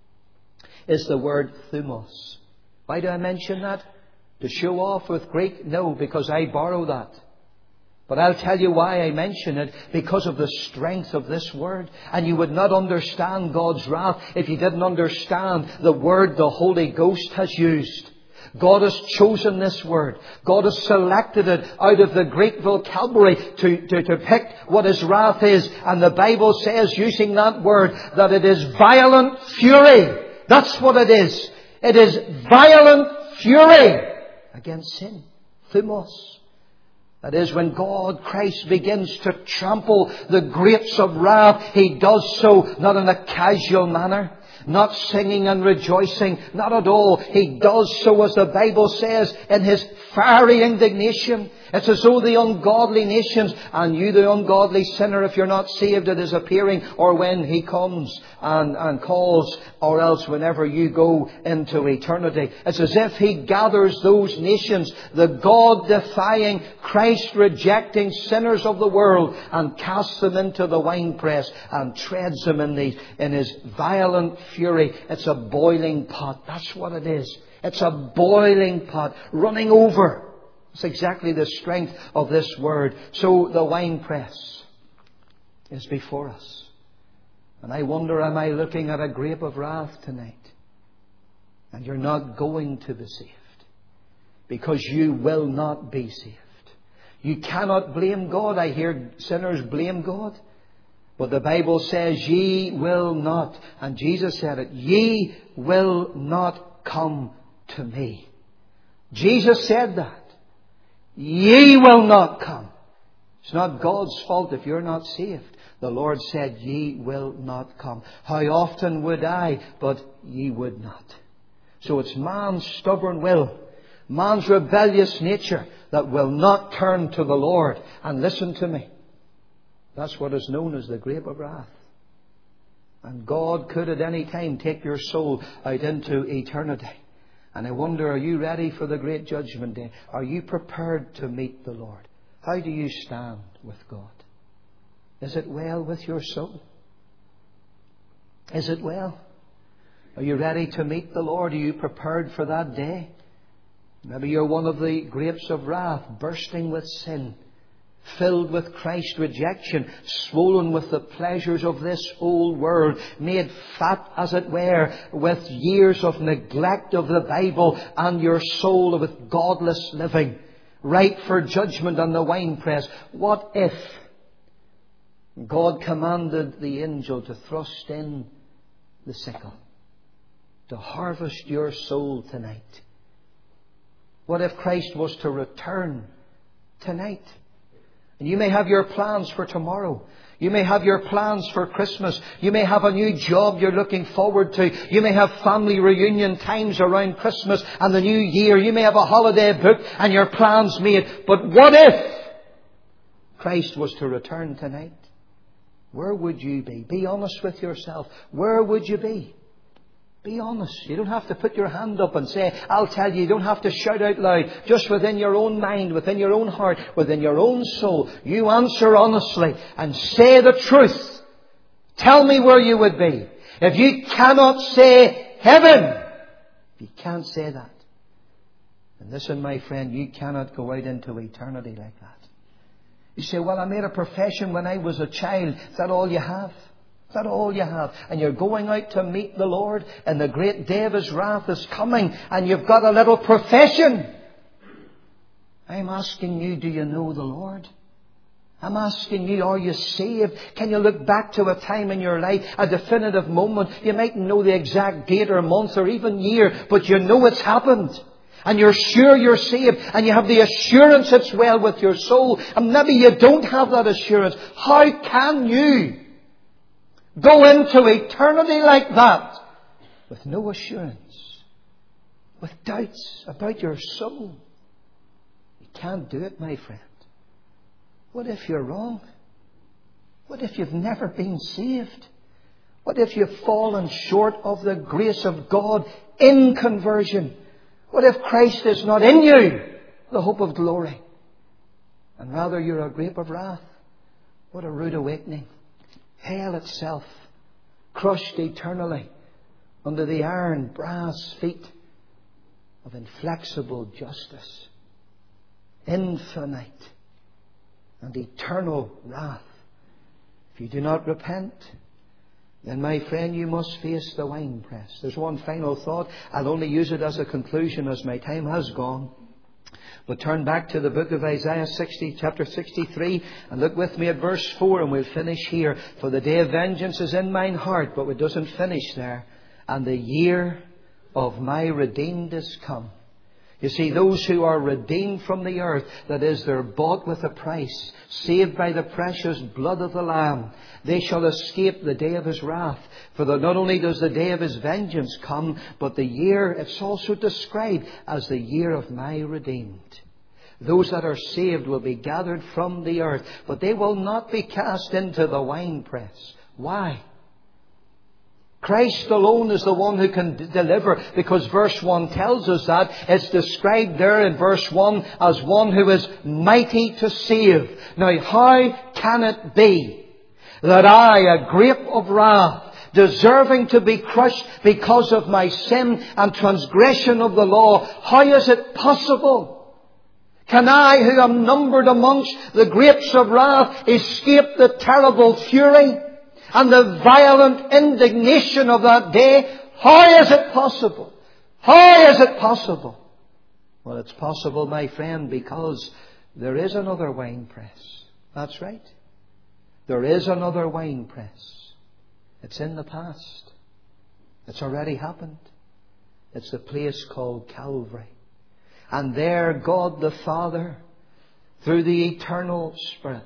is the word thumos. Why do I mention that? To show off with Greek? No, because I borrow that. But I'll tell you why I mention it. Because of the strength of this word. And you would not understand God's wrath if you didn't understand the word the Holy Ghost has used. God has chosen this word. God has selected it out of the Greek vocabulary to, to, to pick what His wrath is. And the Bible says, using that word, that it is violent fury. That's what it is. It is violent fury against sin. Thumos. That is, when God, Christ, begins to trample the grapes of wrath, He does so not in a casual manner. Not singing and rejoicing. Not at all. He does so, as the Bible says, in His fiery indignation. It's as though the ungodly nations, and you the ungodly sinner, if you're not saved, it is appearing, or when He comes and, and calls, or else whenever you go into eternity. It's as if He gathers those nations, the God-defying, Christ-rejecting sinners of the world, and casts them into the winepress and treads them in, the, in His violent fury. It's a boiling pot. That's what it is. It's a boiling pot running over. It's exactly the strength of this word. So the winepress is before us. And I wonder, am I looking at a grape of wrath tonight? And you're not going to be saved. Because you will not be saved. You cannot blame God. I hear sinners blame God. But the Bible says, ye will not. And Jesus said it. Ye will not come to me. Jesus said that. Ye will not come. It's not God's fault if you're not saved. The Lord said, ye will not come. How often would I? But ye would not. So it's man's stubborn will, man's rebellious nature that will not turn to the Lord. And listen to me. That's what is known as the grape of wrath. And God could at any time take your soul out into eternity. And I wonder, are you ready for the great judgment day? Are you prepared to meet the Lord? How do you stand with God? Is it well with your soul? Is it well? Are you ready to meet the Lord? Are you prepared for that day? Maybe you're one of the grapes of wrath, bursting with sin, filled with Christ's rejection, swollen with the pleasures of this old world, made fat, as it were, with years of neglect of the Bible, and your soul with godless living, ripe for judgment on the winepress. What if God commanded the angel to thrust in the sickle, to harvest your soul tonight? What if Christ was to return tonight? And you may have your plans for tomorrow. You may have your plans for Christmas. You may have a new job you're looking forward to. You may have family reunion times around Christmas and the new year. You may have a holiday booked and your plans made. But what if Christ was to return tonight? Where would you be? Be honest with yourself. Where would you be? Be honest. You don't have to put your hand up and say, I'll tell you. You don't have to shout out loud. Just within your own mind, within your own heart, within your own soul, you answer honestly and say the truth. Tell me where you would be. If you cannot say heaven, if you can't say that, then listen, my friend, you cannot go out into eternity like that. You say, well, I made a profession when I was a child. Is that all you have? Is that all you have? And you're going out to meet the Lord, and the great day of His wrath is coming, and you've got a little profession. I'm asking you, do you know the Lord? I'm asking you, are you saved? Can you look back to a time in your life, a definitive moment? You mightn't know the exact date or month or even year, but you know it's happened. And you're sure you're saved, and you have the assurance it's well with your soul. And maybe you don't have that assurance. How can you go into eternity like that with no assurance, with doubts about your soul? You can't do it, my friend. What if you're wrong? What if you've never been saved? What if you've fallen short of the grace of God in conversion? What if Christ is not in you, the hope of glory, and rather you're a grape of wrath? What a rude awakening. Hell itself, crushed eternally under the iron brass feet of inflexible justice. Infinite and eternal wrath. If you do not repent, then, my friend, you must face the winepress. There's one final thought. I'll only use it as a conclusion as my time has gone. But turn back to the book of Isaiah sixty, chapter sixty-three, and look with me at verse four, and we'll finish here. For the day of vengeance is in mine heart, but it doesn't finish there. And the year of my redeemed is come. You see, those who are redeemed from the earth, that is, they're bought with a price, saved by the precious blood of the Lamb, they shall escape the day of His wrath. For that not only does the day of His vengeance come, but the year, it's also described as the year of my redeemed. Those that are saved will be gathered from the earth, but they will not be cast into the winepress. Why? Christ alone is the one who can d- deliver, because verse one tells us that. It's described there in verse one as one who is mighty to save. Now, how can it be that I, a grape of wrath, deserving to be crushed because of my sin and transgression of the law, how is it possible? Can I, who am numbered amongst the grapes of wrath, escape the terrible fury and the violent indignation of that day? How is it possible? How is it possible? Well, it's possible, my friend, because there is another winepress. That's right. There is another winepress. It's in the past. It's already happened. It's the place called Calvary. And there God the Father, through the eternal Spirit,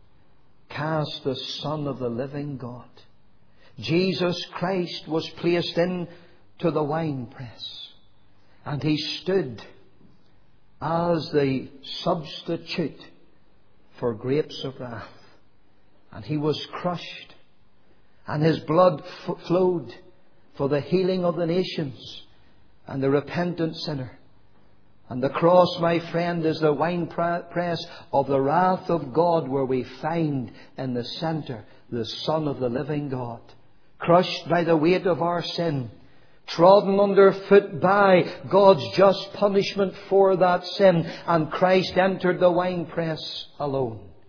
cast the Son of the living God. Jesus Christ was placed into the winepress, and He stood as the substitute for grapes of wrath. And He was crushed, and His blood f- flowed for the healing of the nations and the repentant sinner. And the cross, my friend, is the winepress of the wrath of God, where we find in the centre the Son of the living God, crushed by the weight of our sin, trodden underfoot by God's just punishment for that sin, and Christ entered the winepress alone.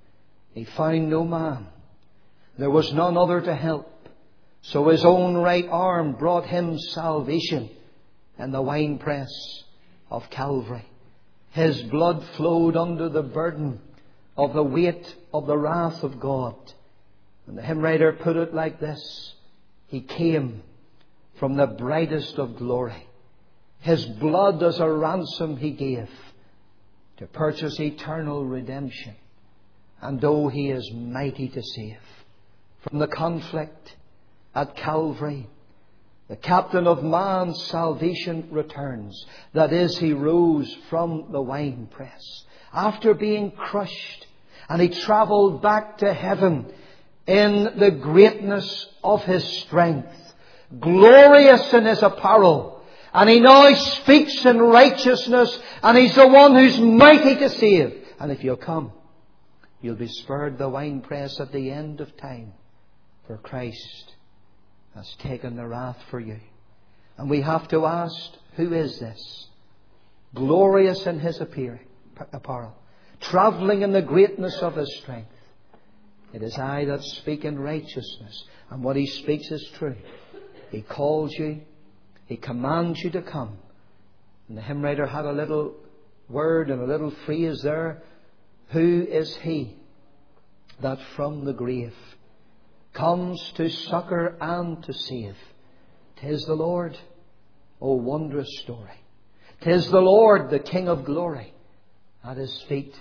He found no man. There was none other to help. So His own right arm brought Him salvation in the winepress of Calvary. His blood flowed under the burden of the weight of the wrath of God. And the hymn writer put it like this: He came from the brightest of glory. His blood as a ransom He gave to purchase eternal redemption. And oh, He is mighty to save. From the conflict at Calvary, the captain of man's salvation returns. That is, He rose from the winepress after being crushed, and He travelled back to heaven in the greatness of His strength, glorious in His apparel. And He now speaks in righteousness, and He's the one who's mighty to save. And if you'll come, you'll be spared the winepress at the end of time, for Christ has taken the wrath for you. And we have to ask, who is this? Glorious in His apparel, travelling in the greatness of His strength. It is I that speak in righteousness, and what He speaks is true. He calls you, He commands you to come. And the hymn writer had a little word and a little phrase there. Who is He that from the grave comes to succour and to save? 'Tis the Lord. Oh, wondrous story. 'Tis the Lord, the King of glory. At His feet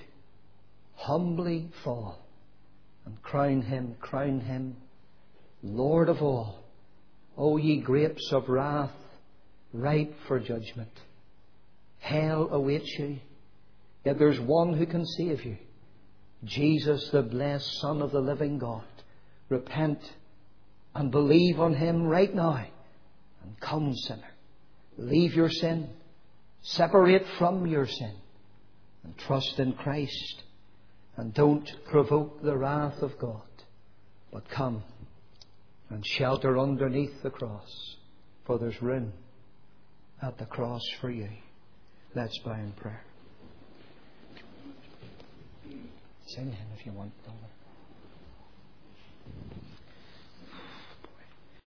humbly fall and crown Him, crown Him Lord of all. O ye grapes of wrath, ripe for judgment. Hell awaits you, yet there's one who can save you. Jesus, the blessed Son of the living God. Repent and believe on Him right now. And come, sinner, leave your sin, separate from your sin, and trust in Christ. And don't provoke the wrath of God, but come and shelter underneath the cross, for there's room at the cross for you. Let's bow in prayer. Sing Him if you want, Donald.